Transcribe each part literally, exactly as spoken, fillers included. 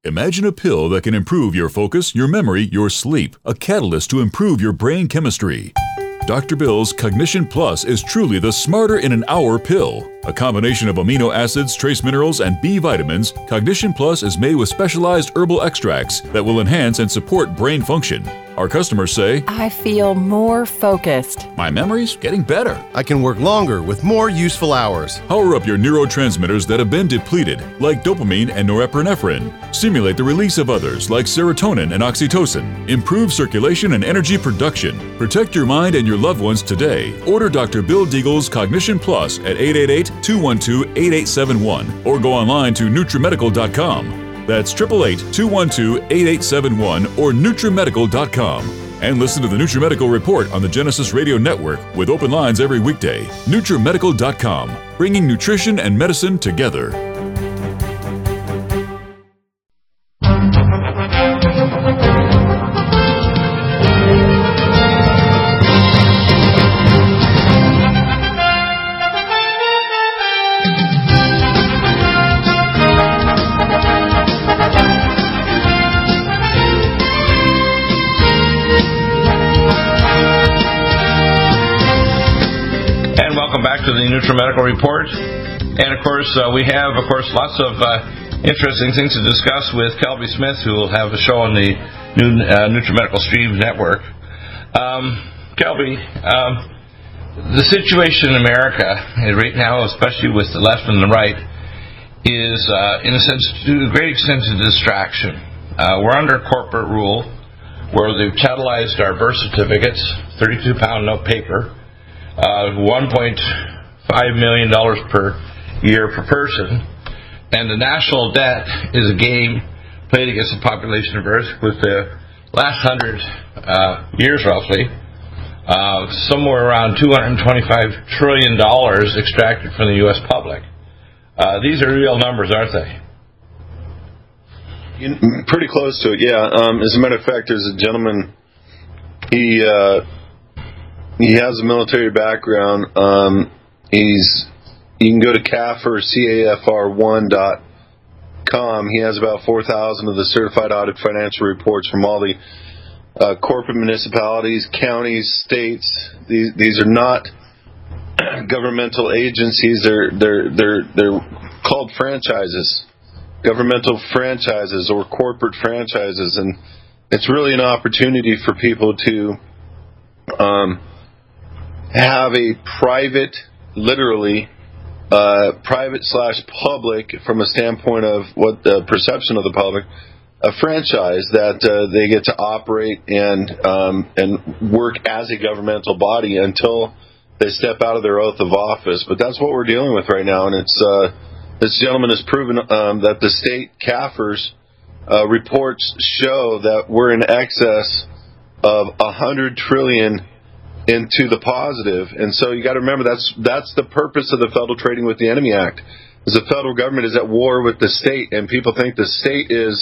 Imagine a pill that can improve your focus, your memory, your sleep, a catalyst to improve your brain chemistry. Doctor Bill's Cognition Plus is truly the smarter in an hour pill. A combination of amino acids, trace minerals, and B vitamins, Cognition Plus is made with specialized herbal extracts that will enhance and support brain function. Our customers say, I feel more focused. My memory's getting better. I can work longer with more useful hours. Power up your neurotransmitters that have been depleted, like dopamine and norepinephrine. Stimulate the release of others, like serotonin and oxytocin. Improve circulation and energy production. Protect your mind and your loved ones today. Order Doctor Bill Deagle's Cognition Plus at eight eight eight, two one two, eight eight seven one or go online to NutriMedical dot com. That's eight eight eight, two one two, eight eight seven one or NutriMedical dot com. And listen to the NutriMedical Report on the Genesis Radio Network with open lines every weekday. NutriMedical dot com, bringing nutrition and medicine together. To the NutriMedical Report, and of course uh, we have of course lots of uh, interesting things to discuss with Kelby Smith, who will have a show on the new uh, NutriMedical Stream Network. Um, Kelby, um, the situation in America right now, especially with the left and the right, is uh, in a sense, to a great extent, a distraction. Uh, we're under corporate rule, where they've catalyzed our birth certificates, thirty-two pound note paper. Uh, one point five million dollars per year per person, and the national debt is a game played against the population of Earth with the last hundred uh, years roughly, uh, somewhere around two hundred twenty-five trillion dollars extracted from the U S public. Uh, these are real numbers, aren't they? Pretty close to it, yeah. Um, as a matter of fact, there's a gentleman, he... Uh, He has a military background. Um, he's you can go to C A F R, C A F R one dot com. He has about four thousand of the certified audit financial reports from all the uh, corporate municipalities, counties, states. These these are not governmental agencies. They're they're they're they're called franchises, governmental franchises or corporate franchises, and it's really an opportunity for people to um, have a private, literally, uh, private slash public, from a standpoint of what the perception of the public, a franchise that uh, they get to operate and um, and work as a governmental body until they step out of their oath of office. But that's what we're dealing with right now, and it's uh, this gentleman has proven um, that the state C A F Rs uh, reports show that we're in excess of a hundred trillion into the positive, and so you got to remember that's that's the purpose of the Federal Trading with the Enemy Act. Is the federal government is at war with the state, and people think the state is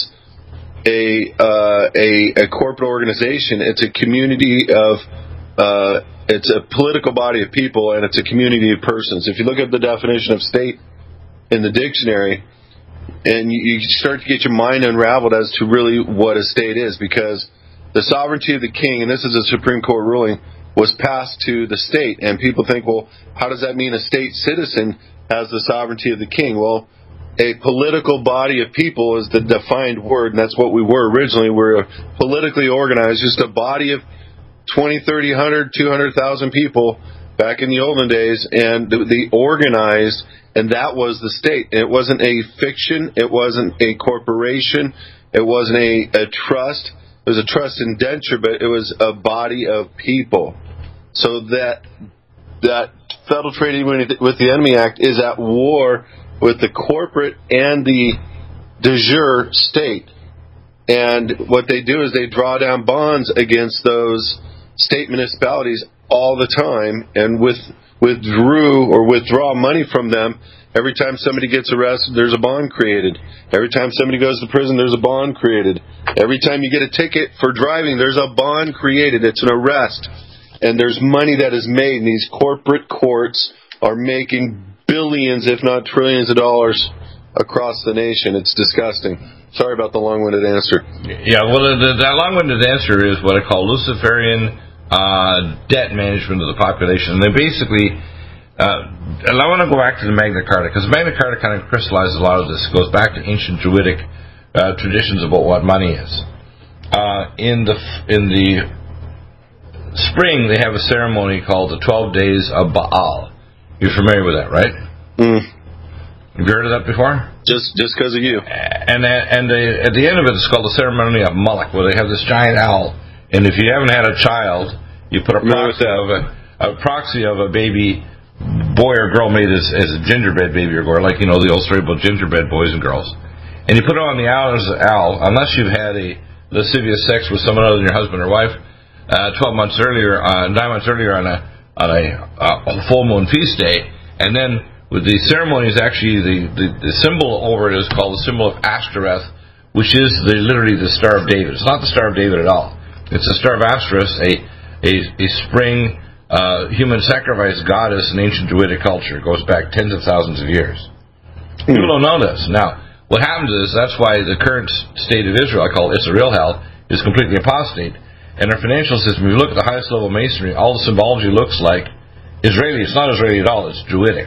a uh, a, a corporate organization. It's a community of uh, it's a political body of people, and it's a community of persons. If you look up the definition of state in the dictionary, and you, you start to get your mind unraveled as to really what a state is, because the sovereignty of the king, and this is a Supreme Court ruling, was passed to the state, and people think, well, how does that mean a state citizen has the sovereignty of the king? Well, a political body of people is the defined word, and that's what we were originally. We're politically organized, just a body of twenty, thirty, one hundred, two hundred thousand people back in the olden days, and they organized, and that was the state. It wasn't a fiction. It wasn't a corporation. It wasn't a, a trust. It was a trust indenture, but it was a body of people. So that that Federal Trading with the Enemy Act is at war with the corporate and the de jure state. And what they do is they draw down bonds against those state municipalities all the time, and with withdrew or withdraw money from them. Every time somebody gets arrested, there's a bond created. Every time somebody goes to prison, there's a bond created. Every time you get a ticket for driving, there's a bond created. It's an arrest. And there's money that is made, and these corporate courts are making billions, if not trillions of dollars across the nation. It's disgusting. Sorry about the long-winded answer. Yeah, well, the, the, that long-winded answer is what I call Luciferian uh, debt management of the population. And they basically, uh, and I want to go back to the Magna Carta, because Magna Carta kind of crystallizes a lot of this. It goes back to ancient Druidic uh, traditions about what money is. Uh, in the in the spring, they have a ceremony called the twelve Days of Baal. You're familiar with that, right? Mm. Have you heard of that before? Just just because of you. And and they, at the end of it, it's called the ceremony of Moloch, where they have this giant owl. And if you haven't had a child, you put a proxy of a, a proxy of a baby boy or girl made as, as a gingerbread baby or girl, like, you know, the old story about gingerbread boys and girls. And you put it on the owl as an owl, unless you've had a lascivious sex with someone other than your husband or wife, uh, twelve months earlier, uh, nine months earlier on a on a, a full moon feast day, and then with the ceremony is actually the, the, the symbol over it is called the symbol of Ashtoreth, which is the, literally the Star of David. It's not the Star of David at all. It's the Star of Ashtoreth, a a, a spring uh, human sacrifice goddess in ancient Druidic culture. It goes back tens of thousands of years. Hmm. People don't know this. Now, what happens is that's why the current state of Israel, I call it Israel hell, is completely apostate. And our financial system, if you look at the highest level of masonry, all the symbology looks like Israeli. It's not Israeli at all. It's Druidic.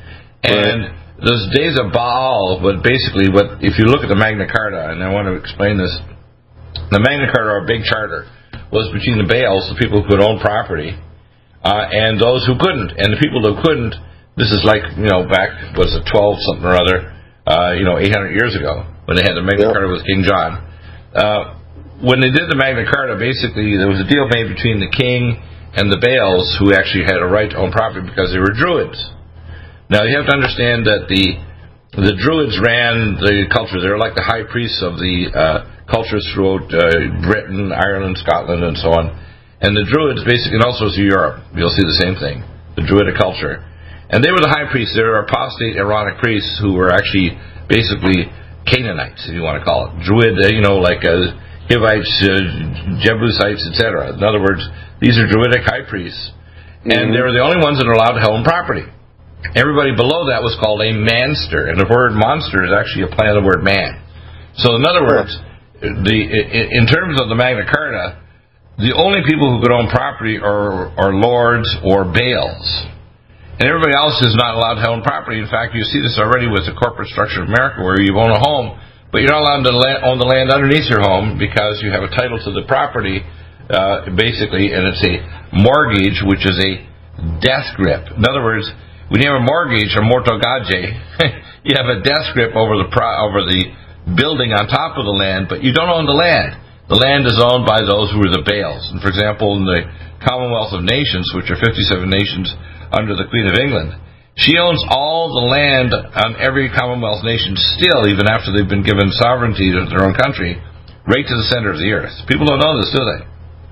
And those days of Baal, but basically, what if you look at the Magna Carta, and I want to explain this, the Magna Carta, our big charter, was between the Baals, the people who could own property, uh, and those who couldn't. And the people who couldn't, this is like, you know, back, was it twelve something or other, uh, you know, eight hundred years ago, when they had the Magna yep. Carta with King John. Uh, when they did the Magna Carta, basically, there was a deal made between the king and the Baals, who actually had a right to own property because they were Druids. Now, you have to understand that the the Druids ran the culture. They were like the high priests of the uh, cultures throughout uh, Britain, Ireland, Scotland, and so on. And the Druids, basically, and also to Europe, you'll see the same thing, the Druidic culture. And they were the high priests. They were apostate, Aaronic priests who were actually basically Canaanites, if you want to call it. Druid, uh, you know, like uh, Hivites, uh, Jebusites, et cetera. In other words, these are Druidic high priests. Mm-hmm. And they were the only ones that are allowed to own property. Everybody below that was called a manster, and the word monster is actually a play on the word man. So, in other words, the in terms of the Magna Carta, the only people who could own property are, are lords or baals, and everybody else is not allowed to own property. In fact, you see this already with the corporate structure of America, where you own a home, but you're not allowed to own the land underneath your home because you have a title to the property, uh, basically, and it's a mortgage, which is a death grip. In other words, when you have a mortgage or mortgage, you have a death grip over the pro- over the building on top of the land, but you don't own the land. The land is owned by those who are the Baals. And for example, in the Commonwealth of Nations, which are fifty-seven nations under the Queen of England, she owns all the land on every Commonwealth nation still, even after they've been given sovereignty to their own country, right to the center of the earth. People don't know this, do they?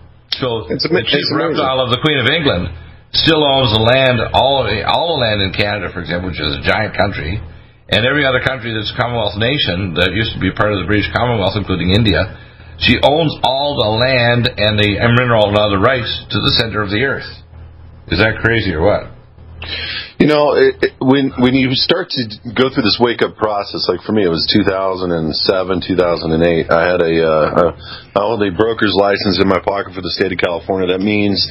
So it's the chief reptile of the Queen of England still owns the land, all all the land in Canada, for example, which is a giant country, and every other country that's a Commonwealth nation that used to be part of the British Commonwealth, including India. She owns all the land and the mineral and other rights to the center of the earth. Is that crazy or what? You know, it, it, when when you start to go through this wake-up process, like for me, it was two thousand seven, two thousand eight. I had a, uh, a I hold a broker's license in my pocket for the state of California. That means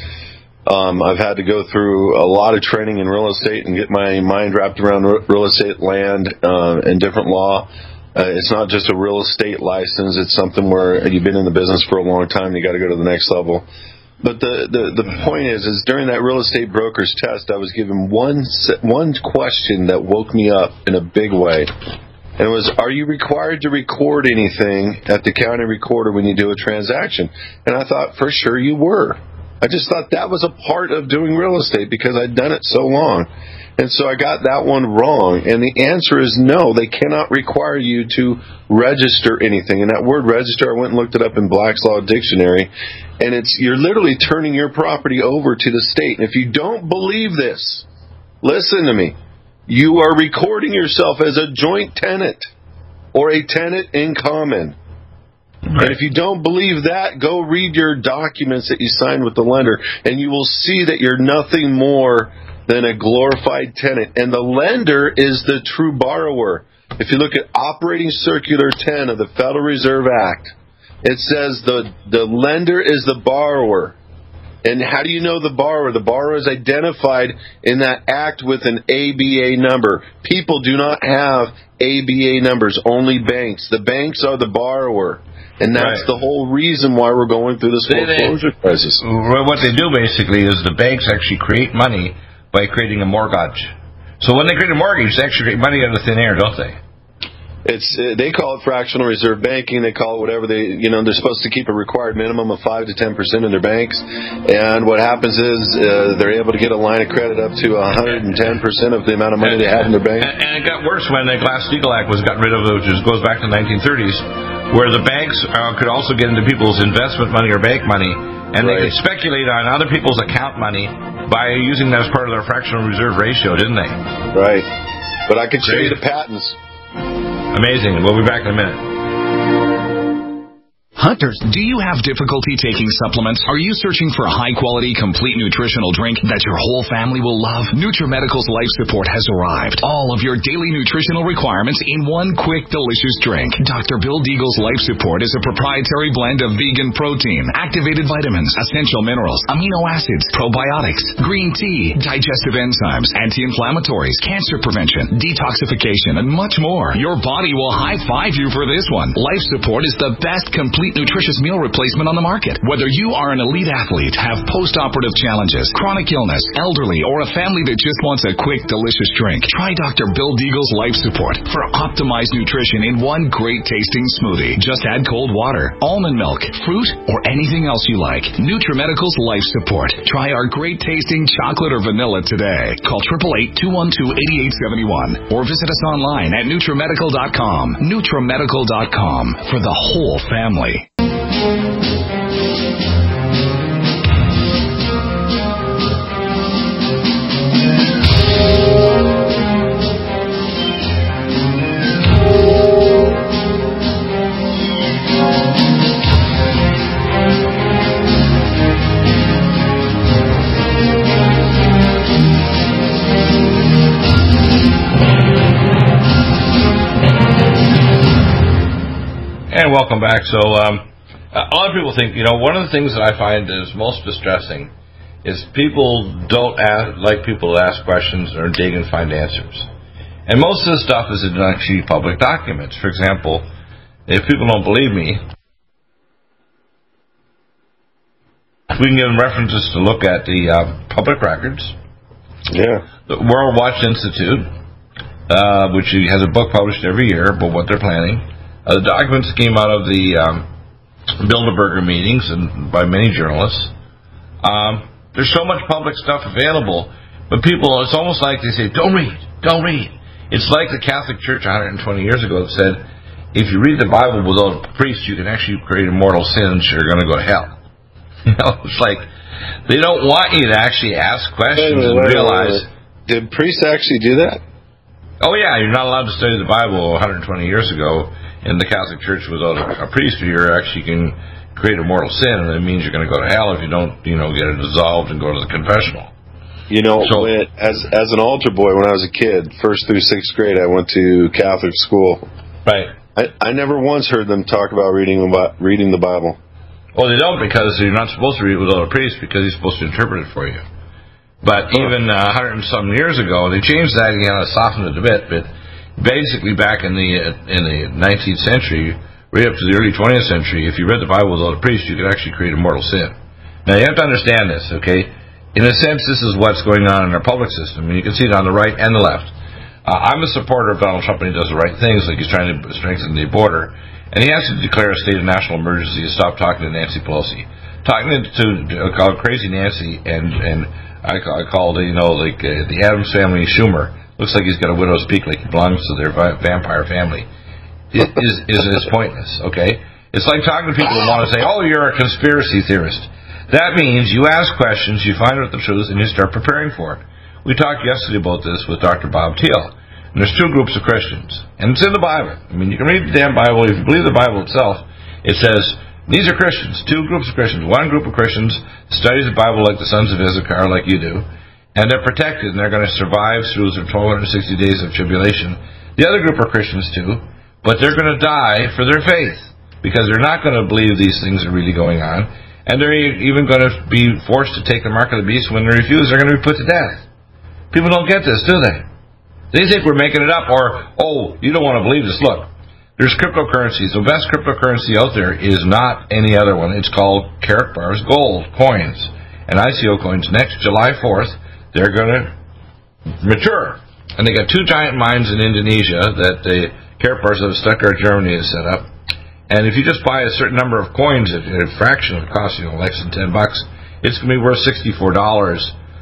Um, I've had to go through a lot of training in real estate and get my mind wrapped around real estate, land, uh, and different law. Uh, it's not just a real estate license. It's something where you've been in the business for a long time and you got to go to the next level. But the, the, the point is, is during that real estate broker's test, I was given one, one question that woke me up in a big way. And it was, are you required to record anything at the county recorder when you do a transaction? And I thought, for sure you were. I just thought that was a part of doing real estate because I'd done it so long. And so I got that one wrong. And the answer is no, they cannot require you to register anything. And that word register, I went and looked it up in Black's Law Dictionary. And it's you're literally turning your property over to the state. And if you don't believe this, listen to me. You are recording yourself as a joint tenant or a tenant in common. Right. And if you don't believe that, go read your documents that you signed with the lender, and you will see that you're nothing more than a glorified tenant. And the lender is the true borrower. if you look at Operating Circular ten of the Federal Reserve Act, it says the, the lender is the borrower. And how do you know the borrower? The borrower is identified in that act with an A B A number. People do not have A B A numbers, only banks. The banks are the borrower. And that's right. The whole reason why we're going through this foreclosure crisis. What they do basically is the banks actually create money by creating a mortgage. So when they create a mortgage, they actually create money out of thin air, don't they? It's uh, they call it fractional reserve banking. They call it whatever they, you know, they're supposed to keep a required minimum of five to ten percent in their banks. And what happens is uh, they're able to get a line of credit up to one hundred ten percent of the amount of money and, they have in their bank. And, and it got worse when the Glass-Steagall Act was gotten rid of, which goes back to the nineteen thirties, where the banks uh, could also get into people's investment money or bank money, and right. They could speculate on other people's account money by using that as part of their fractional reserve ratio, didn't they? Right. But I could show you the patents. Amazing. We'll be back in a minute. Hunters, do you have difficulty taking supplements? Are you searching for a high-quality, complete nutritional drink that your whole family will love? NutriMedical's Life Support has arrived. All of your daily nutritional requirements in one quick, delicious drink. Doctor Bill Deagle's Life Support is a proprietary blend of vegan protein, activated vitamins, essential minerals, amino acids, probiotics, green tea, digestive enzymes, anti-inflammatories, cancer prevention, detoxification, and much more. Your body will high-five you for this one. Life Support is the best complete nutritious meal replacement on the market. Whether you are an elite athlete, have post-operative challenges, chronic illness, elderly, or a family that just wants a quick, delicious drink, try Doctor Bill Deagle's Life Support for optimized nutrition in one great-tasting smoothie. Just add cold water, almond milk, fruit, or anything else you like. NutriMedical's Life Support. Try our great-tasting chocolate or vanilla today. Call eight eight eight, two one two, eight eight seven one or visit us online at NutriMedical dot com. NutriMedical dot com for the whole family. And welcome back. So, um, a lot of people think, you know, one of the things that I find is most distressing is people don't ask, like people to ask questions or dig and find answers. And most of the stuff is in actually public documents. For example, if people don't believe me, we can give them references to look at the uh, public records. Yeah. The World Watch Institute, uh, which has a book published every year about what they're planning. Uh, the documents came out of the um, Bilderberger meetings and by many journalists. Um, there's so much public stuff available, but people, it's almost like they say, don't read, don't read. It's like the Catholic Church one hundred twenty years ago that said, if you read the Bible without a priest, you can actually create immortal sins, you're going to go to hell. You know, it's like, they don't want you to actually ask questions and realize... Did priests actually do that? Oh yeah, you're not allowed to study the Bible one hundred twenty years ago in the Catholic Church without a, a priest. You actually can create a mortal sin, and it means you're going to go to hell if you don't, you know, get it dissolved and go to the confessional. You know, so, when, as as an altar boy when I was a kid, first through sixth grade, I went to Catholic school. Right. I, I never once heard them talk about reading about reading the Bible. Well, they don't, because you're not supposed to read it without a priest, because he's supposed to interpret it for you. But oh. even uh, a hundred and some years ago, they changed that again, softened it a bit, but basically back in the uh, in the nineteenth century, right up to the early twentieth century, if you read the Bible without a priest, you could actually create a mortal sin. Now, you have to understand this, okay? In a sense, this is what's going on in our public system, and you can see it on the right and the left. Uh, I'm a supporter of Donald Trump, and he does the right things, like he's trying to strengthen the border, and he has to declare a state of national emergency to stop talking to Nancy Pelosi. Talking to, to, to uh, crazy Nancy, and, and I, I called, you know, like uh, the Addams Family Schumer. Looks like he's got a widow's peak, like he belongs to their vi- vampire family. It is, is is pointless, okay? It's like talking to people who want to say, oh, you're a conspiracy theorist. That means you ask questions, you find out the truth, and you start preparing for it. We talked yesterday about this with Doctor Bob Thiel. And there's two groups of Christians. And it's in the Bible. I mean, you can read the damn Bible. If you believe the Bible itself, it says, these are Christians, two groups of Christians. One group of Christians studies the Bible like the sons of Issachar, like you do. And they're protected, and they're going to survive through the twelve sixty days of tribulation. The other group are Christians too, but they're going to die for their faith because they're not going to believe these things are really going on, and they're even going to be forced to take the mark of the beast. When they refuse, they're going to be put to death. People don't get this, do they? They think we're making it up, or, oh, you don't want to believe this. Look, there's cryptocurrencies. The best cryptocurrency out there is not any other one. It's called Karatbars Gold coins and I C O coins. Next July fourth, they're going to mature. And they got two giant mines in Indonesia that the Karatbars of Stuttgart, Germany has set up. And if you just buy a certain number of coins at a fraction of the cost, you know, less than ten bucks, it's going to be worth sixty-four dollars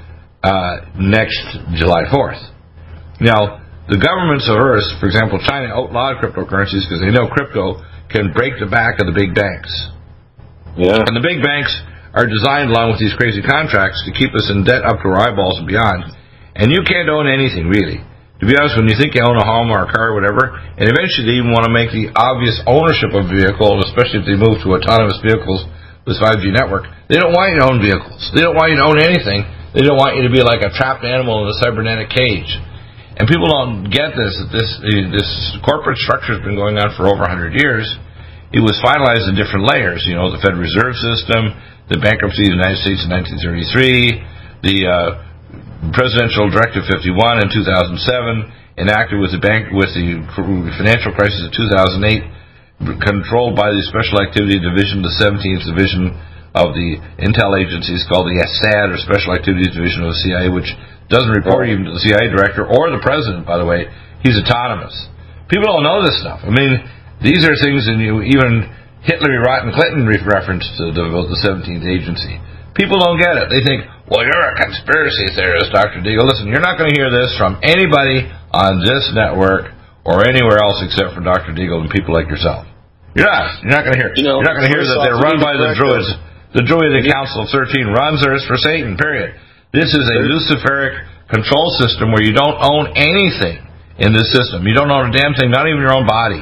uh, next July fourth. Now, the governments of Earth, for example, China outlawed cryptocurrencies because they know crypto can break the back of the big banks. Yeah. And the big banks are designed, along with these crazy contracts, to keep us in debt up to our eyeballs and beyond. And you can't own anything, really. To be honest, when you think you own a home or a car or whatever, and eventually they even want to make the obvious ownership of a vehicle, especially if they move to autonomous vehicles with five G network, they don't want you to own vehicles. They don't want you to own anything. They don't want you to be like a trapped animal in a cybernetic cage. And people don't get this, that this this corporate structure has been going on for over one hundred years. It was finalized in different layers. You know, the Federal Reserve System, the bankruptcy of the United States in nineteen thirty-three, the uh, Presidential Directive fifty-one in two thousand seven, enacted with the bank with the financial crisis of two thousand eight, controlled by the Special Activity Division, the seventeenth Division of the Intel agencies, called the S A D, or Special Activities Division of the C I A, which doesn't report even to the C I A director or the president, by the way. He's autonomous. People don't know this stuff. I mean, these are things, and you even Hitler, Rotten Clinton referenced to the, the seventeenth agency. People don't get it. They think, well, you're a conspiracy theorist, Doctor Deagle. Listen, you're not going to hear this from anybody on this network or anywhere else except for Doctor Deagle and people like yourself. You're not. You're not going to hear. You know, you're not going to hear that they're run by the Druids. The Druidic Council of thirteen runs Earth for Satan, period. This is a Luciferic control system where you don't own anything in this system. You don't own a damn thing, not even your own body.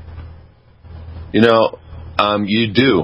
You know, um, you do.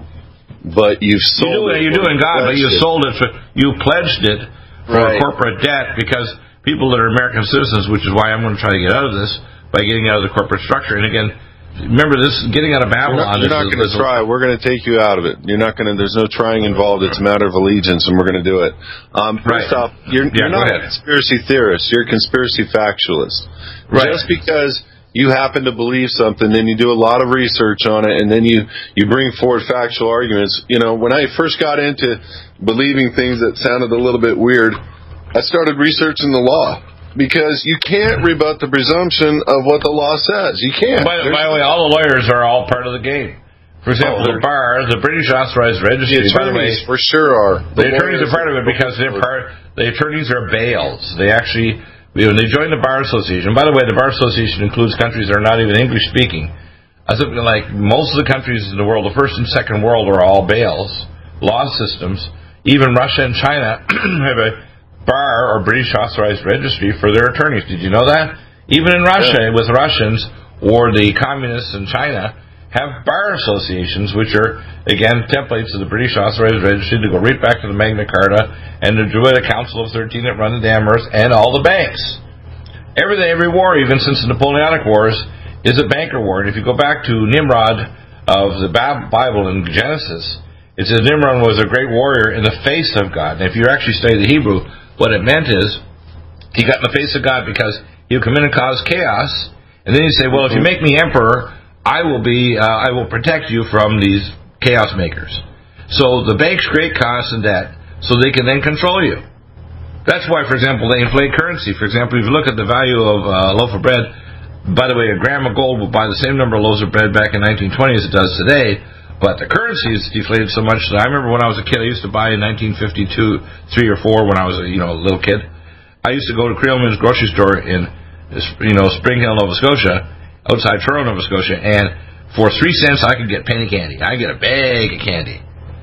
But you've sold you do, it. You do in God, but you it. sold it. For, you pledged it for right. corporate debt because people that are American citizens, which is why I'm going to try to get out of this, by getting out of the corporate structure. And again, remember this, getting out of Babylon. You're not, not going to try. We're going to take you out of it. You're not going to. There's no trying involved. It's a matter of allegiance, and we're going to do it. Um, first right. off, you're, yeah, you're not a conspiracy theorist. You're a conspiracy factualist. Right. Just because you happen to believe something, then you do a lot of research on it, and then you, you bring forward factual arguments. You know, when I first got into believing things that sounded a little bit weird, I started researching the law. Because you can't rebut the presumption of what the law says. You can't. By, by the way, all the lawyers are all part of the game. For example, oh, the bar, the British Authorized Registry, the by the way, for sure are. The, the attorneys are part of it because they're part. The attorneys are bails. They actually, you know, they join the Bar Association. By the way, the Bar Association includes countries that are not even English speaking. I think like most of the countries in the world, the first and second world are all bails, law systems. Even Russia and China have a bar or British Authorized Registry for their attorneys. Did you know that? Even in Russia, yeah. with Russians or the communists in China, have bar associations, which are, again, templates of the British Authorized Registry to go right back to the Magna Carta and the Druidic Council of thirteen that run the damn earth and all the banks. Everything, every war, even since the Napoleonic Wars, is a banker war. And if you go back to Nimrod of the Bible in Genesis, it says Nimrod was a great warrior in the face of God. And if you actually study the Hebrew, what it meant is, he got in the face of God because he would come in and cause chaos, and then he'd say, well, if you make me emperor, I will be, uh, I will protect you from these chaos makers. So the banks create costs and debt, so they can then control you. That's why, for example, they inflate currency. For example, if you look at the value of uh, a loaf of bread, by the way, a gram of gold will buy the same number of loaves of bread back in nineteen twenty as it does today, but the currency is deflated so much that I remember when I was a kid, I used to buy in nineteen fifty-two, three or four when I was a you know a little kid. I used to go to Creelman's grocery store in you know Spring Hill, Nova Scotia, outside Toronto, Nova Scotia, and for three cents I could get penny candy. I get a bag of candy.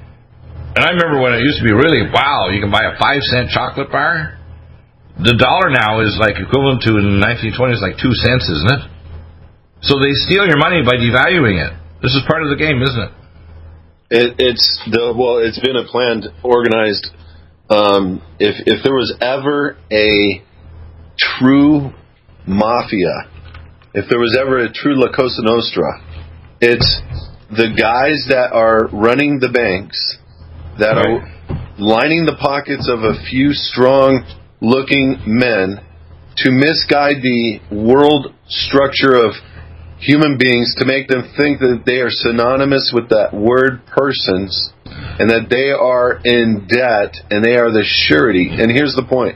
And I remember when it used to be really wow, you can buy a five cent chocolate bar. The dollar now is like equivalent to in the nineteen twenties like two cents, isn't it? So they steal your money by devaluing it. This is part of the game, isn't it? It, it's the well. It's been a planned, organized. Um, if if there was ever a true mafia if there was ever a true La Cosa Nostra, it's the guys that are running the banks, that right. are lining the pockets of a few strong-looking men to misguide the world structure of human beings, to make them think that they are synonymous with that word persons, and that they are in debt, and they are the surety. And here's the point.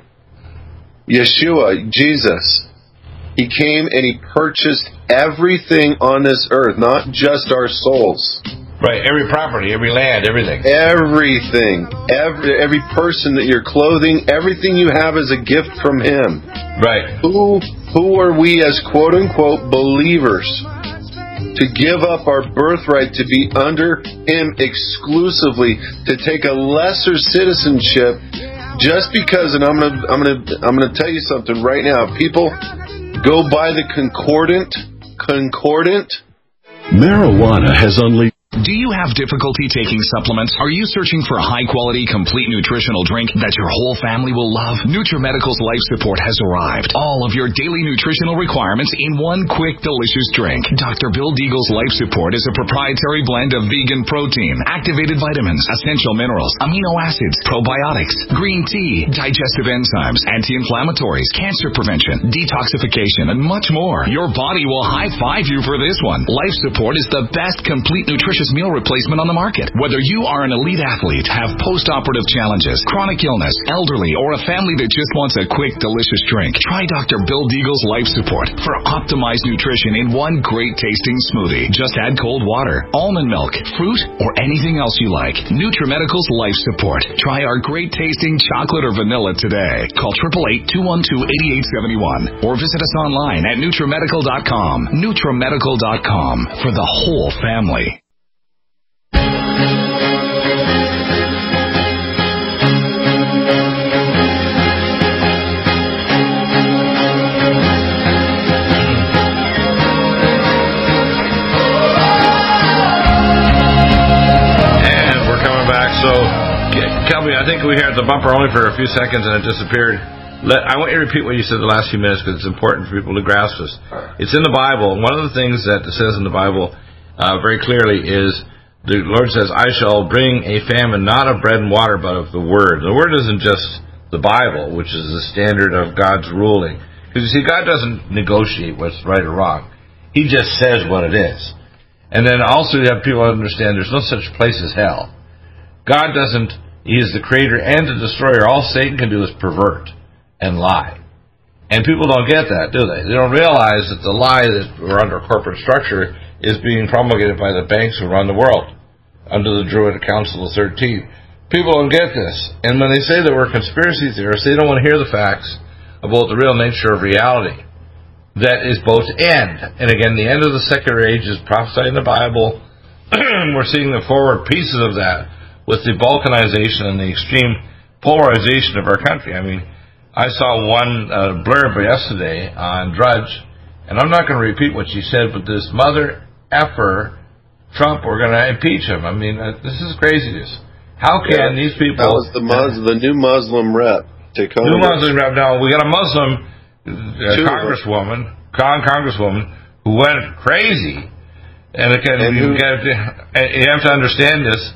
Yeshua, Jesus, He came and He purchased everything on this earth, not just our souls. Right, every property, every land, everything. Everything. Every every person that you're clothing, everything you have is a gift from Him. Right. Who who are we as quote-unquote believers to give up our birthright to be under Him exclusively, to take a lesser citizenship just because, and I'm gonna I'm gonna I'm gonna tell you something right now. People go by the concordant, concordant. Marijuana has unleashed. Do you have difficulty taking supplements? Are you searching for a high-quality, complete nutritional drink that your whole family will love? NutriMedical's Life Support has arrived. All of your daily nutritional requirements in one quick, delicious drink. Doctor Bill Deagle's Life Support is a proprietary blend of vegan protein, activated vitamins, essential minerals, amino acids, probiotics, green tea, digestive enzymes, anti-inflammatories, cancer prevention, detoxification, and much more. Your body will high-five you for this one. Life Support is the best complete nutritious meal replacement on the market. Whether you are an elite athlete, have post-operative challenges, chronic illness, elderly, or a family that just wants a quick, delicious drink, try Doctor Bill Deagle's Life Support for optimized nutrition in one great-tasting smoothie. Just add cold water, almond milk, fruit, or anything else you like. NutriMedical's Life Support. Try our great-tasting chocolate or vanilla today. Call eight eight eight, two one two, eight eight seven one or visit us online at NutriMedical dot com. NutriMedical dot com for the whole family. So, Kelby, I think we heard the bumper only for a few seconds and it disappeared. Let, I want you to repeat what you said the last few minutes because it's important for people to grasp this. It's in the Bible. One of the things that it says in the Bible uh, very clearly is the Lord says, I shall bring a famine not of bread and water but of the Word. The Word isn't just the Bible, which is the standard of God's ruling. Because you see, God doesn't negotiate what's right or wrong. He just says what it is. And then also you have people understand there's no such place as hell. God doesn't, He is the creator and the destroyer. All Satan can do is pervert and lie. And people don't get that, do they? They don't realize that the lie that we're under corporate structure is being promulgated by the banks who run the world under the Druid Council of thirteen. People don't get this. And when they say that we're conspiracy theorists, they don't want to hear the facts about the real nature of reality. That is both end. And again, the end of the secular age is prophesied in the Bible. We're seeing the forward pieces of that with the balkanization and the extreme polarization of our country. I mean, I saw one uh, blurb yesterday on Drudge, and I'm not going to repeat what she said, but this mother effer Trump, we're going to impeach him. I mean, uh, this is craziness. How can yeah, these people... That was the, Mus- the new Muslim rep. Take home new Muslim rep. Now, we got a Muslim uh, congresswoman, con- congresswoman who went crazy. And, again, and you, have to, you have to understand this.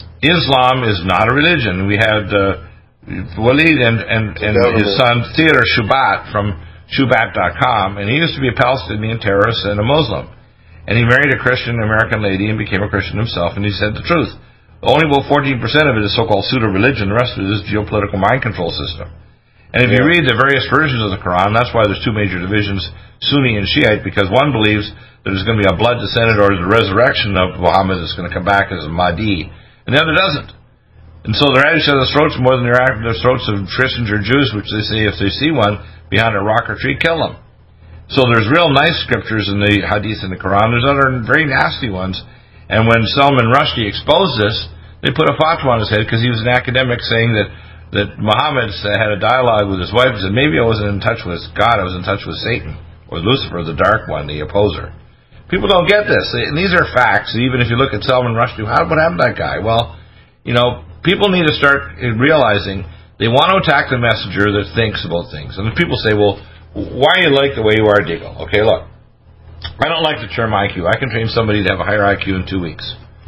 Islam is not a religion. We had uh, Walid and, and, and his son Theodor Shubat from Shubat dot com, and he used to be a Palestinian terrorist and a Muslim. And he married a Christian American lady and became a Christian himself, and he said the truth. Only about fourteen percent of it is so-called pseudo-religion. The rest of it is geopolitical mind control system. And if yeah. you read the various versions of the Quran, that's why there's two major divisions, Sunni and Shiite, because one believes that there's going to be a blood descendant or the resurrection of Muhammad that's going to come back as a Mahdi. And the other doesn't. And so they're at each other's throats more than they're at the throats of Christians or Jews, which they say if they see one behind a rock or tree, kill them. So there's real nice scriptures in the Hadith and the Quran. There's other very nasty ones. And when Salman Rushdie exposed this, they put a fatwa on his head because he was an academic saying that, that Muhammad had a dialogue with his wife and said, maybe I wasn't in touch with God, I was in touch with Satan, or Lucifer, the dark one, the opposer. People don't get this, and these are facts. Even if you look at Salman Rushdie, how, what happened to that guy? Well, you know, people need to start realizing they want to attack the messenger that thinks about things. And people say, well, why are you like the way you are, Deagle? Okay, look, I don't like the term I Q. I can train somebody to have a higher I Q in two weeks.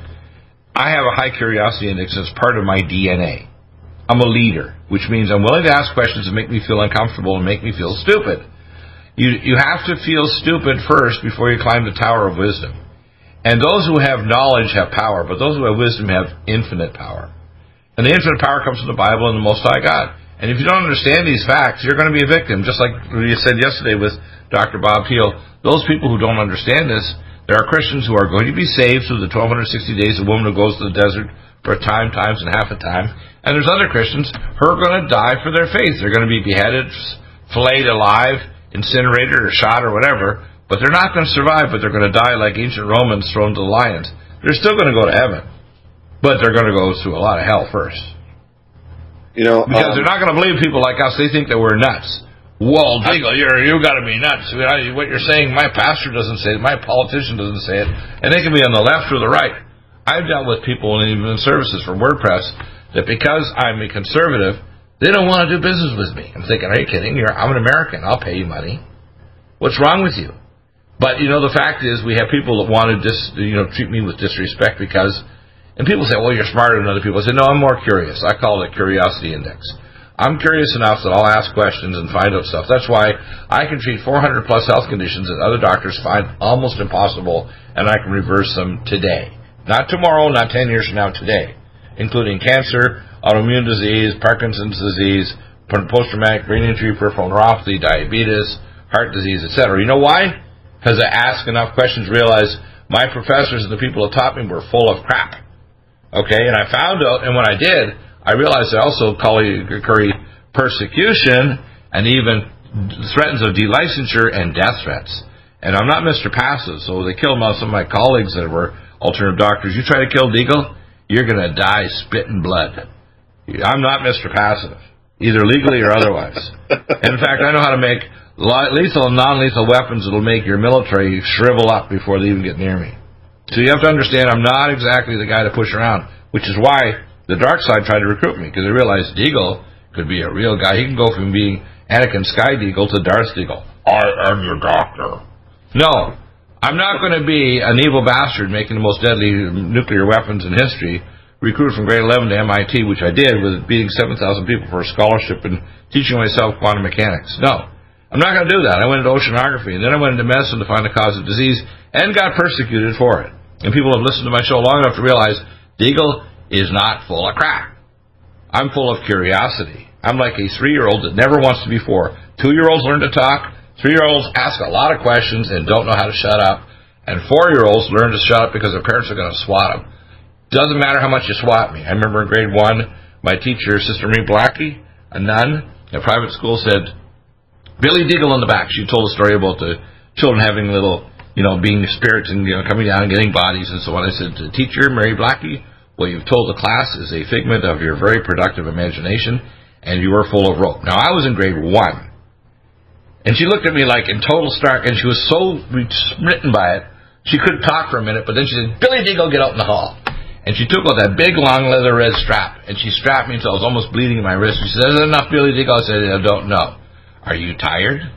I have a high curiosity index as part of my D N A. I'm a leader, which means I'm willing to ask questions that make me feel uncomfortable and make me feel stupid. You you have to feel stupid first before you climb the tower of wisdom. And those who have knowledge have power, but those who have wisdom have infinite power. And the infinite power comes from the Bible and the Most High God. And if you don't understand these facts, you're going to be a victim. Just like you said yesterday with Doctor Bob Peel, those people who don't understand this, there are Christians who are going to be saved through the twelve sixty days, a woman who goes to the desert for a time, times, and half a time. And there's other Christians who are going to die for their faith. They're going to be beheaded, filleted alive, incinerated, or shot, or whatever. But they're not going to survive, but they're going to die like ancient Romans thrown to the lions. They're still going to go to heaven. But they're going to go through a lot of hell first. You know, because um, they're not going to believe people like us. They think that we're nuts. Well, Deagle, you're you got to be nuts. What you're saying, my pastor doesn't say it, my politician doesn't say it, and they can be on the left or the right. I've dealt with people and even in services for WordPress that because I'm a conservative, they don't want to do business with me. I'm thinking, are you kidding? You're, I'm an American. I'll pay you money. What's wrong with you? But you know, the fact is, we have people that want to dis, you know treat me with disrespect because. And people say, well, you're smarter than other people. I say, no, I'm more curious. I call it a curiosity index. I'm curious enough that I'll ask questions and find out stuff. That's why I can treat four hundred plus health conditions that other doctors find almost impossible, and I can reverse them today. Not tomorrow, not ten years from now, today. Including cancer, autoimmune disease, Parkinson's disease, post-traumatic brain injury, peripheral neuropathy, diabetes, heart disease, et cetera. You know why? Because I ask enough questions, realize my professors and the people that taught me were full of crap. Okay, and I found out, and when I did, I realized I also curry persecution and even threats of delicensure and death threats. And I'm not Mister Passive, so they killed some of my colleagues that were alternative doctors. You try to kill Deagle, you're going to die spitting blood. I'm not Mister Passive, either legally or otherwise. And in fact, I know how to make lethal and non-lethal weapons that will make your military shrivel up before they even get near me. So you have to understand I'm not exactly the guy to push around, which is why the dark side tried to recruit me, because they realized Deagle could be a real guy. He can go from being Anakin Sky Deagle to Darth Deagle. I am your doctor. No, I'm not going to be an evil bastard making the most deadly nuclear weapons in history, recruited from grade eleven to M I T, which I did with beating seven thousand people for a scholarship and teaching myself quantum mechanics. No, I'm not going to do that. I went into oceanography, and then I went into medicine to find the cause of disease and got persecuted for it. And people have listened to my show long enough to realize Deagle is not full of crap. I'm full of curiosity. I'm like a three-year-old that never wants to be four. Two-year-olds learn to talk. Three-year-olds ask a lot of questions and don't know how to shut up. And four-year-olds learn to shut up because their parents are going to swat them. Doesn't matter how much you swat me. I remember in grade one, my teacher, Sister Marie Blackie, a nun in a private school, said, Billy Deagle in the back. She told a story about the children having little... you know, being spirits and, you know, coming down and getting bodies and so on. I said, Teacher Mary Blackie, what you've told the class is a figment of your very productive imagination, and you are full of rope. Now, I was in grade one, and she looked at me like in total stark, and she was so smitten by it, she couldn't talk for a minute, but then she said, Billy Deagle, get out in the hall. And she took out that big, long leather red strap, and she strapped me until I was almost bleeding in my wrist. She said, is that enough, Billy Deagle? I said, I don't know. Are you tired?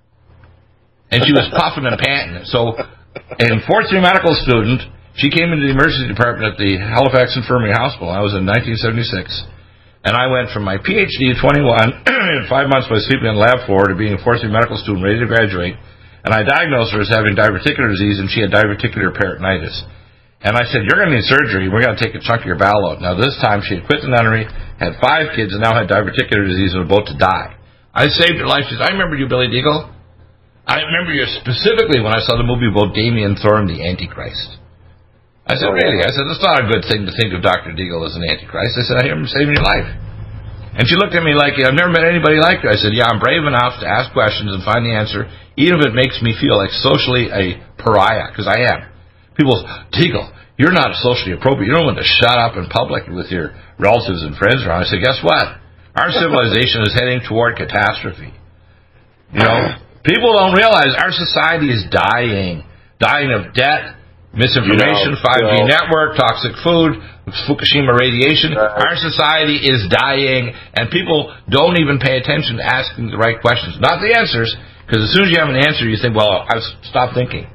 And she was puffing and panting. So, a fourth year medical student, she came into the emergency department at the Halifax Infirmary Hospital. I was in nineteen seventy-six. And I went from my P H D at twenty-one, in five months by sleeping on the lab floor, to being a fourth year medical student ready to graduate. And I diagnosed her as having diverticular disease, and she had diverticular peritonitis. And I said, you're going to need surgery. We're going to take a chunk of your bowel out. Now, this time, she had quit the nunnery, had five kids, and now had diverticular disease and was about to die. I saved her life. She said, I remember you, Billy Deagle. I remember you specifically when I saw the movie about Damien Thorne, the Antichrist. I said, really? I said, that's not a good thing to think of Doctor Deagle as an Antichrist. I said, I hear him saving your life. And she looked at me like, I've never met anybody like you. I said, yeah, I'm brave enough to ask questions and find the answer, even if it makes me feel like socially a pariah, because I am. People say, Deagle, you're not socially appropriate. You don't want to shut up in public with your relatives and friends around. I said, guess what? Our civilization is heading toward catastrophe. You know? People don't realize our society is dying. Dying of debt, misinformation, you know, five G you know, network, toxic food, Fukushima radiation. Uh, our society is dying, and people don't even pay attention to asking the right questions. Not the answers, because as soon as you have an answer, you think, well, I've stopped thinking.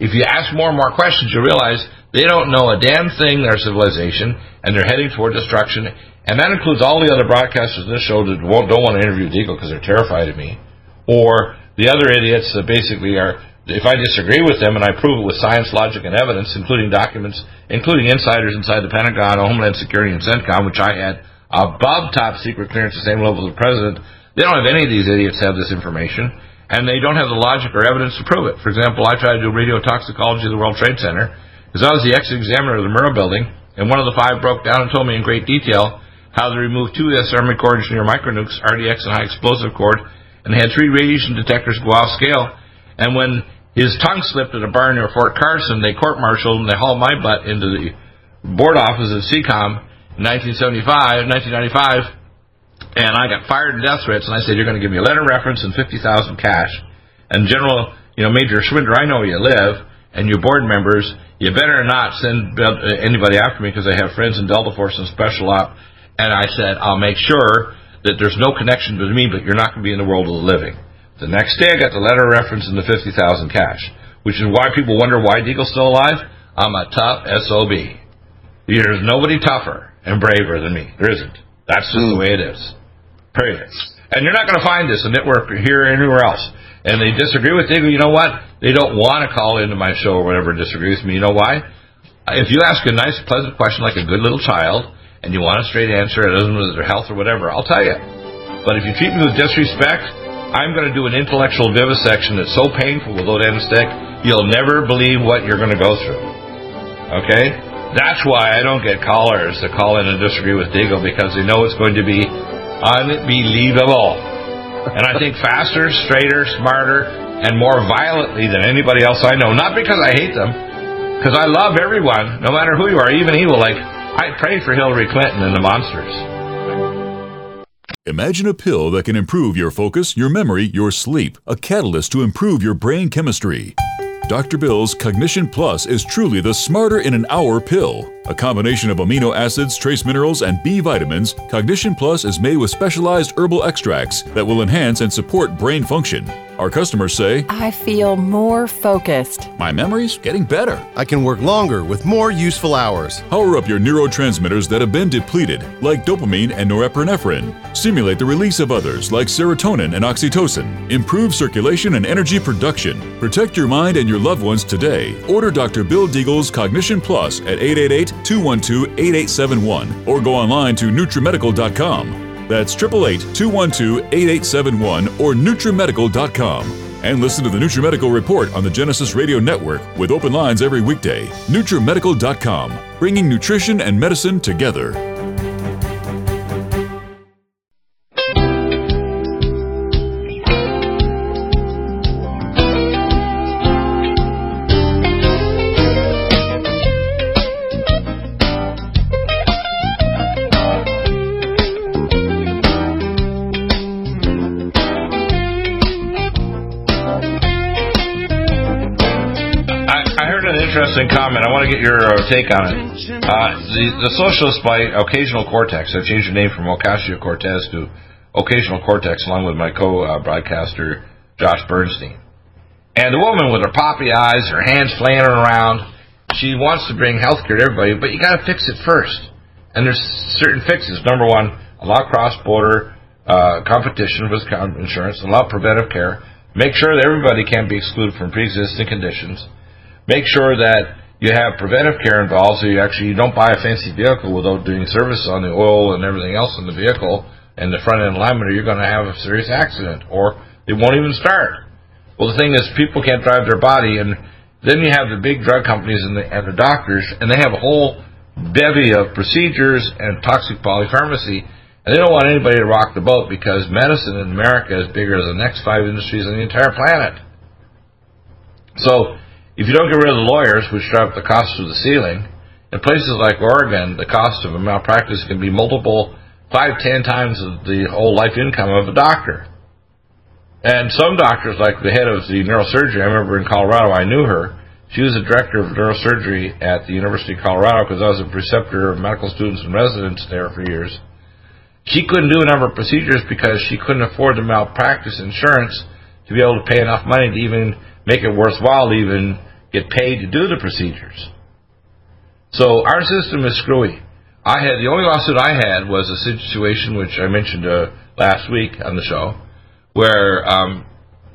if you ask more and more questions, you realize they don't know a damn thing, their civilization, and they're heading toward destruction. And that includes all the other broadcasters in this show that won't, don't want to interview Deagle because they're terrified of me. Or the other idiots that basically are, if I disagree with them and I prove it with science, logic, and evidence, including documents, including insiders inside the Pentagon, Homeland Security, and CENTCOM, which I had above top secret clearance, the same level as the president, they don't have any of these idiots have this information, and they don't have the logic or evidence to prove it. For example, I tried to do radiotoxicology of the World Trade Center because I was the ex-examiner of the Murrah building, and one of the five broke down and told me in great detail how they removed two S Army Corps engineer micronukes, R D X and high explosive cord, and they had three radiation detectors go off scale. And when his tongue slipped at a bar near Fort Carson, they court-martialed and they hauled my butt into the board office at C COM in nineteen seventy-five, nineteen ninety-five, and I got fired in death threats, and I said, you're going to give me a letter of reference and fifty thousand cash. And General, you know, Major Schwinder, I know where you live, and your board members, you better not send anybody after me because I have friends in Delta Force and Special Op. And I said, I'll make sure that there's no connection to me, but you're not going to be in the world of the living. The next day, I got the letter of reference and the fifty thousand cash, which is why people wonder why Deagle's still alive. I'm a tough S O B. There's nobody tougher and braver than me. There isn't. That's just the way it is. Period. And you're not going to find this in network here or anywhere else. And they disagree with Deagle. You know what? They don't want to call into my show or whatever and disagree with me. You know why? If you ask a nice, pleasant question like a good little child, and you want a straight answer, it doesn't matter their health or whatever, I'll tell you. But if you treat me with disrespect, I'm going to do an intellectual vivisection that's so painful with low anesthetic, you'll never believe what you're going to go through. Okay? That's why I don't get callers that call in and disagree with Deagle, because they know it's going to be unbelievable. And I think faster, straighter, smarter, and more violently than anybody else I know. Not because I hate them, because I love everyone, no matter who you are, even evil. Like, I prayed for Hillary Clinton and the monsters. Imagine a pill that can improve your focus, your memory, your sleep, a catalyst to improve your brain chemistry. Doctor Bill's Cognition Plus is truly the smarter in an hour pill. A combination of amino acids, trace minerals, and B vitamins, Cognition Plus is made with specialized herbal extracts that will enhance and support brain function. Our customers say, I feel more focused. My memory's getting better. I can work longer with more useful hours. Power up your neurotransmitters that have been depleted, like dopamine and norepinephrine. Stimulate the release of others, like serotonin and oxytocin. Improve circulation and energy production. Protect your mind and your loved ones today. Order Doctor Bill Deagle's Cognition Plus at eight eight eight, two one two, eight eight seven one or go online to NutriMedical dot com. That's eight eight eight, two one two, eight eight seven one or NutriMedical dot com. And listen to the NutriMedical Report on the Genesis Radio Network with open lines every weekday. NutriMedical dot com, bringing nutrition and medicine together. Interesting comment. I want to get your uh, take on it. Uh, the, the Socialists by Occasional Cortex. I've changed the name from Ocasio-Cortez to Occasional Cortex, along with my co-broadcaster, Josh Bernstein. And the woman with her poppy eyes, her hands flailing around, she wants to bring health care to everybody, but you got to fix it first. And there's certain fixes. Number one, allow cross-border uh, competition with insurance, allow preventive care, make sure that everybody can be excluded from pre-existing conditions. Make sure that you have preventive care involved, so you actually you don't buy a fancy vehicle without doing service on the oil and everything else in the vehicle and the front end alignment, or you're going to have a serious accident, or it won't even start. Well, the thing is, people can't drive their body, and then you have the big drug companies and the, and the doctors, and they have a whole bevy of procedures and toxic polypharmacy, and they don't want anybody to rock the boat because medicine in America is bigger than the next five industries on the entire planet. So if you don't get rid of the lawyers, which drive up the cost to the ceiling, in places like Oregon, the cost of a malpractice can be multiple, five, ten times the whole life income of a doctor. And some doctors, like the head of the neurosurgery, I remember in Colorado, I knew her. She was the director of neurosurgery at the University of Colorado because I was a preceptor of medical students and residents there for years. She couldn't do a number of procedures because she couldn't afford the malpractice insurance to be able to pay enough money to even make it worthwhile to even get paid to do the procedures. So our system is screwy. I had the only lawsuit I had was a situation which I mentioned uh, last week on the show, where um,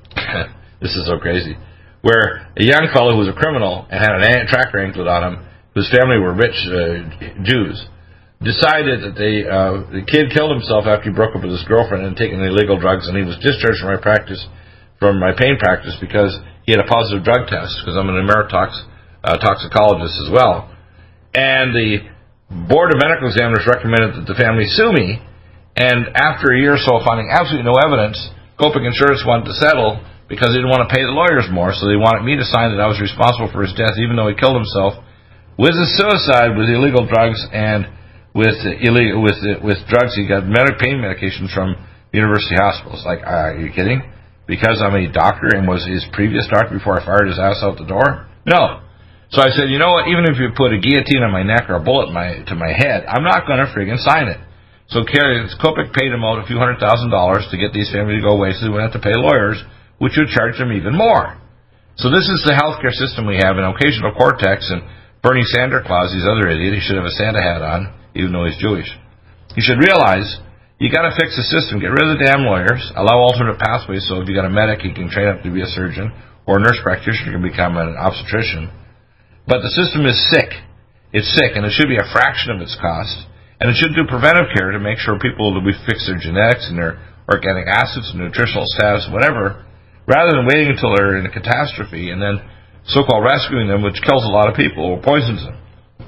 this is so crazy, where a young fellow who was a criminal and had an tractor anklet on him, whose family were rich uh, Jews, decided that they, uh, the kid killed himself after he broke up with his girlfriend and taken illegal drugs, and he was discharged from my practice, from my pain practice, because he had a positive drug test, because I'm an emeritox uh, toxicologist as well. And the Board of Medical Examiners recommended that the family sue me, and after a year or so of finding absolutely no evidence, Copic Insurance wanted to settle because they didn't want to pay the lawyers more, so they wanted me to sign that I was responsible for his death, even though he killed himself with a suicide with illegal drugs and with illegal with with drugs. He got medic pain medications from university hospitals. Like, uh, are you kidding? Because I'm a doctor and was his previous doctor before I fired his ass out the door? No. So I said, you know what? Even if you put a guillotine on my neck or a bullet in my, to my head, I'm not going to friggin' sign it. So Copic paid him out a few hundred thousand dollars to get these families to go away, so they wouldn't have to pay lawyers, which would charge them even more. So this is the healthcare system we have. And occasional Cortex and Bernie Santa Claus, he's other idiot, he should have a Santa hat on, even though he's Jewish. You should realize you got to fix the system. Get rid of the damn lawyers. Allow alternate pathways. So if you got a medic, he can train up to be a surgeon, or a nurse practitioner can become an obstetrician. But the system is sick. It's sick, and it should be a fraction of its cost. And it should do preventive care to make sure people that we fix their genetics and their organic acids and nutritional status, whatever, rather than waiting until they're in a catastrophe and then so-called rescuing them, which kills a lot of people or poisons them.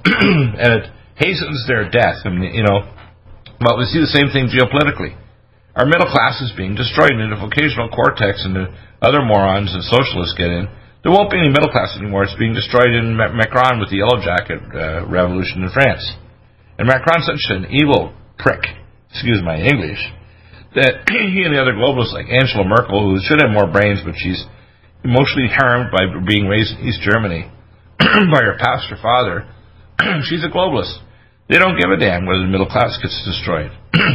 And it hastens their death. I mean, you know, but we see the same thing geopolitically. Our middle class is being destroyed, and if occasional Cortex and the other morons and socialists get in, there won't be any middle class anymore. It's being destroyed in Macron with the Yellow Jacket uh, revolution in France. And Macron's such an evil prick, excuse my English, that he and the other globalists like Angela Merkel, who should have more brains, but she's emotionally harmed by being raised in East Germany by her pastor father, she's a globalist. They don't give a damn whether the middle class gets destroyed.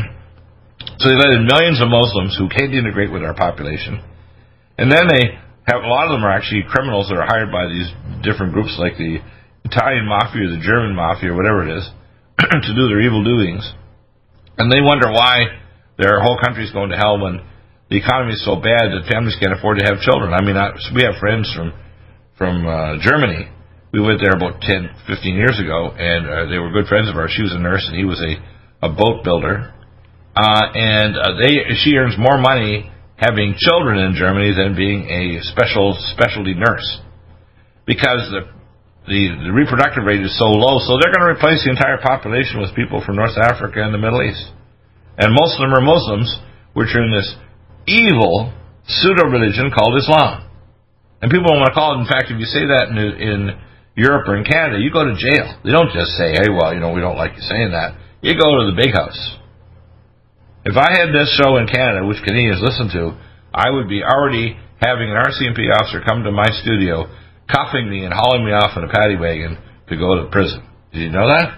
So they let in millions of Muslims who can't integrate with our population. And then they have, a lot of them are actually criminals that are hired by these different groups like the Italian mafia or the German mafia or whatever it is to do their evil doings. And they wonder why their whole country's going to hell when the economy is so bad that families can't afford to have children. I mean, I, we have friends from from uh, Germany. We went there about ten, fifteen years ago, and uh, they were good friends of ours. She was a nurse, and he was a, a boat builder. Uh, and uh, they she earns more money having children in Germany than being a special specialty nurse, because the, the the reproductive rate is so low. So they're going to replace the entire population with people from North Africa and the Middle East, and most of them are Muslims, which are in this evil pseudo religion called Islam. And people don't want to call it. In fact, if you say that in, in Europe or in Canada, you go to jail. They don't just say, "Hey, well, you know, we don't like you saying that." You go to the big house. If I had this show in Canada, which Canadians listen to, I would be already having an R C M P officer come to my studio, cuffing me and hauling me off in a paddy wagon to go to prison. Did you know that?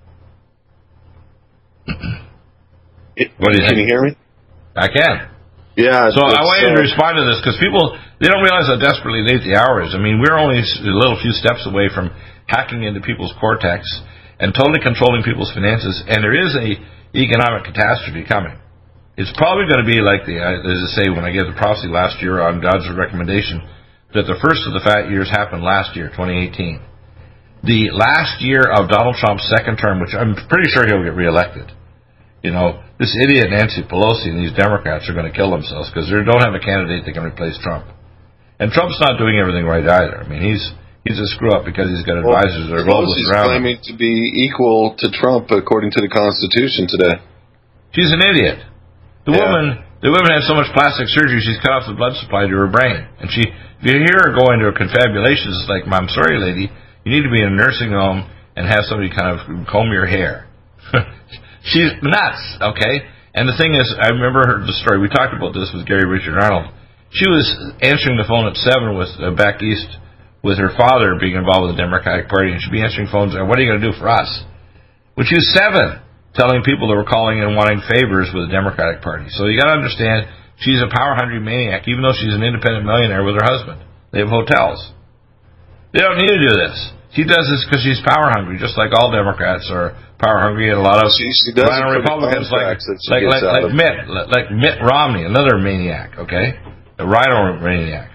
It, what do you can think? you hear me? I can. Yeah. So I want you to uh, respond to this, because people, they don't realize how desperately late the hour is. I mean, we're only a little few steps away from hacking into people's cortex and totally controlling people's finances, and there is a economic catastrophe coming. It's probably going to be like the, as I say, when I gave the prophecy last year on God's recommendation, that the first of the fat years happened last year, twenty eighteen. The last year of Donald Trump's second term, which I'm pretty sure he'll get reelected. You know, this idiot Nancy Pelosi and these Democrats are going to kill themselves because they don't have a candidate that can replace Trump. And Trump's not doing everything right either. I mean, he's he's a screw-up because he's got advisors that are globalists around him. Pelosi's claiming to be equal to Trump according to the Constitution today. She's an idiot. The yeah. woman the woman had so much plastic surgery, she's cut off the blood supply to her brain. And she, if you hear her go into her confabulations, it's like, I'm sorry, lady, you need to be in a nursing home and have somebody kind of comb your hair. She's nuts, okay? And the thing is, I remember her, the story, we talked about this with Gary Richard Arnold. She was answering the phone at seven with uh, back east with her father being involved with the Democratic Party, and she'd be answering phones, and what are you going to do for us? When she was seven, telling people that were calling and wanting favors with the Democratic Party. So you got to understand, she's a power-hungry maniac, even though she's an independent millionaire with her husband. They have hotels. They don't need to do this. She does this because she's power hungry, just like all Democrats are power hungry, and a lot of she, she does rhino Republicans like like like, like Mitt like Mitt Romney, another maniac. Okay, a rhino maniac.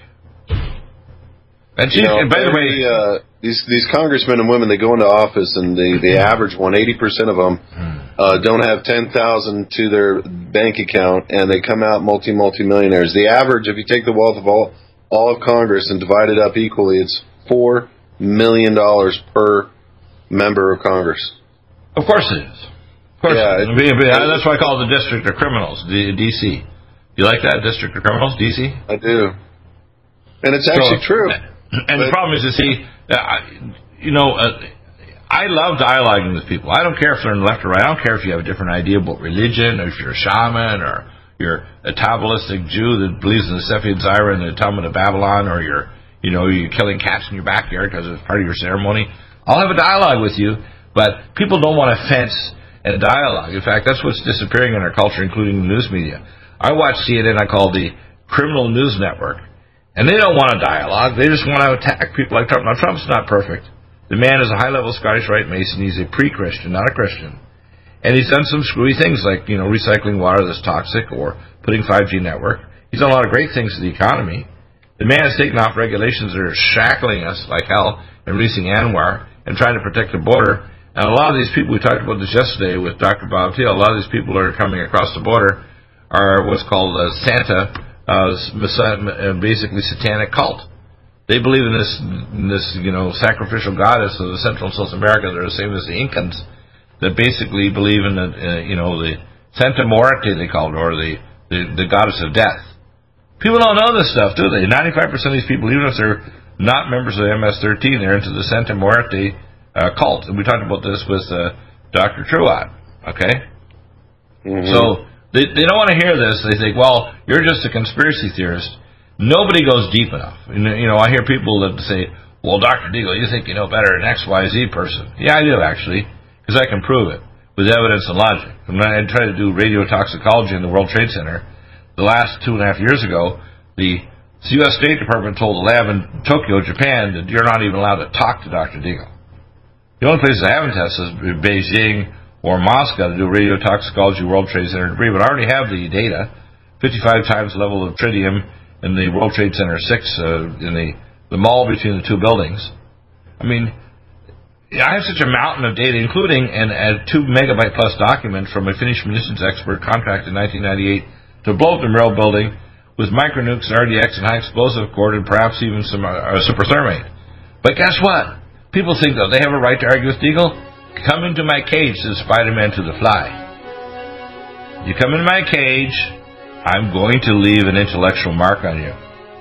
And she, you know, and by the way, uh, these these congressmen and women, they go into office, and the the average one, eighty percent of them uh, don't have ten thousand to their bank account, and they come out multi multi millionaires. The average, if you take the wealth of all all of Congress and divide it up equally, it's four million dollars per member of Congress. Of course it is. Of course, yeah, it is. That's why I call it the District of Criminals, the D C. You like that, District of Criminals, D C? I do, and it's actually so, true. And but, the problem is, you see, uh, you know, uh, I love dialoguing with people. I don't care if they're on the left or right. I don't care if you have a different idea about religion, or if you're a shaman, or you're a Kabbalistic Jew that believes in the Sephid Zaira and the Talmud of Babylon, or you're, you know, you're killing cats in your backyard because it's part of your ceremony. I'll have a dialogue with you, but people don't want to fence and dialogue. In fact, that's what's disappearing in our culture, including the news media. I watch C N N, I call the Criminal News Network. And they don't want a dialogue. They just want to attack people like Trump. Now, Trump's not perfect. The man is a high-level Scottish Rite Mason. He's a pre-Christian, not a Christian. And he's done some screwy things like, you know, recycling water that's toxic or putting five G network. He's done a lot of great things to the economy. The man has taken off regulations that are shackling us like hell and releasing ANWR and trying to protect the border. And a lot of these people, we talked about this yesterday with Doctor Bob Thiel, a lot of these people that are coming across the border are what's called uh, Santa Uh, basically satanic cult. They believe in this, in this, you know, sacrificial goddess of the Central and South America. They're the same as the Incans that basically believe in the, uh, you know, the Santa Muerte, they call it, or the, the, the goddess of death. People don't know this stuff, do they? ninety-five percent of these people, even if they're not members of the M S thirteen, they're into the Santa Muerte uh, cult. And we talked about this with uh, Doctor Truott, okay? Mm-hmm. So They, they don't want to hear this. They think, well, you're just a conspiracy theorist. Nobody goes deep enough. And, you know, I hear people that say, well, Doctor Deagle, you think you know better than X Y Z person. Yeah, I do, actually, because I can prove it with evidence and logic. When I tried to do radiotoxicology in the World Trade Center, the last two and a half years ago, the U S State Department told a lab in Tokyo, Japan, that you're not even allowed to talk to Doctor Deagle. The only places I haven't tested is Beijing or Moscow to do radiotoxicology World Trade Center debris, but I already have the data, fifty-five times the level of tritium in the World Trade Center six, uh, in the, the mall between the two buildings. I mean, I have such a mountain of data, including an, a two megabyte plus document from a Finnish munitions expert contracted in nineteen ninety-eight to blow up the Merrill building with micronukes, R D X, and high explosive cord, and perhaps even some uh, superthermate. But guess what? People think that they have a right to argue with Deagle. Come into my cage, says Spider-Man to the Fly. You come into my cage, I'm going to leave an intellectual mark on you.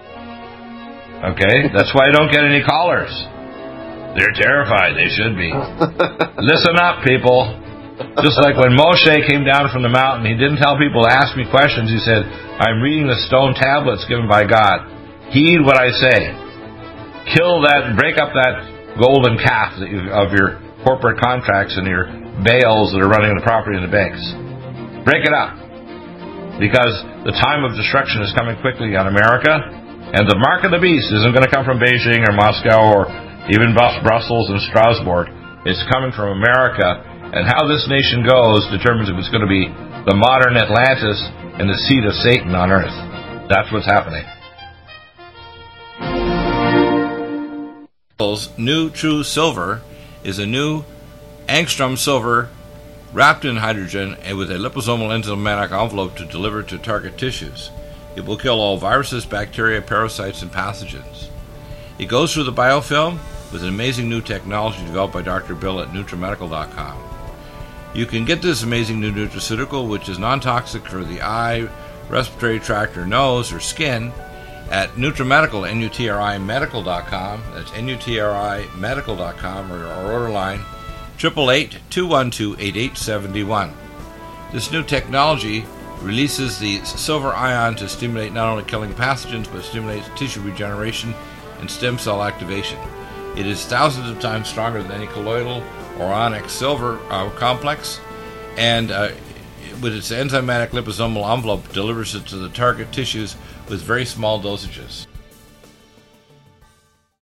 Okay? That's why I don't get any callers. They're terrified. They should be. Listen up, people. Just like when Moshe came down from the mountain, he didn't tell people to ask me questions. He said, I'm reading the stone tablets given by God. Heed what I say. Kill that, break up that golden calf that you, of your corporate contracts and your bails that are running the property in the banks. Break it up. Because the time of destruction is coming quickly on America, and the mark of the beast isn't going to come from Beijing or Moscow or even Brussels and Strasbourg. It's coming from America, and how this nation goes determines if it's going to be the modern Atlantis and the seat of Satan on earth. That's what's happening. New True Silver is a new angstrom silver wrapped in hydrogen and with a liposomal enzymatic envelope to deliver to target tissues. It will kill all viruses, bacteria, parasites, and pathogens. It goes through the biofilm with an amazing new technology developed by Doctor Bill at NutriMedical dot com. You can get this amazing new nutraceutical, which is non-toxic for the eye, respiratory tract, or nose, or skin, at NutriMedical, N U T R I Medical dot com. That's N U T R I Medical dot com, or our order line, eight eight eight, two one two, eight eight seven one. This new technology releases the silver ion to stimulate not only killing pathogens, but stimulates tissue regeneration and stem cell activation. It is thousands of times stronger than any colloidal or onyx silver uh, complex, and uh, with its enzymatic liposomal envelope delivers it to the target tissues with very small dosages.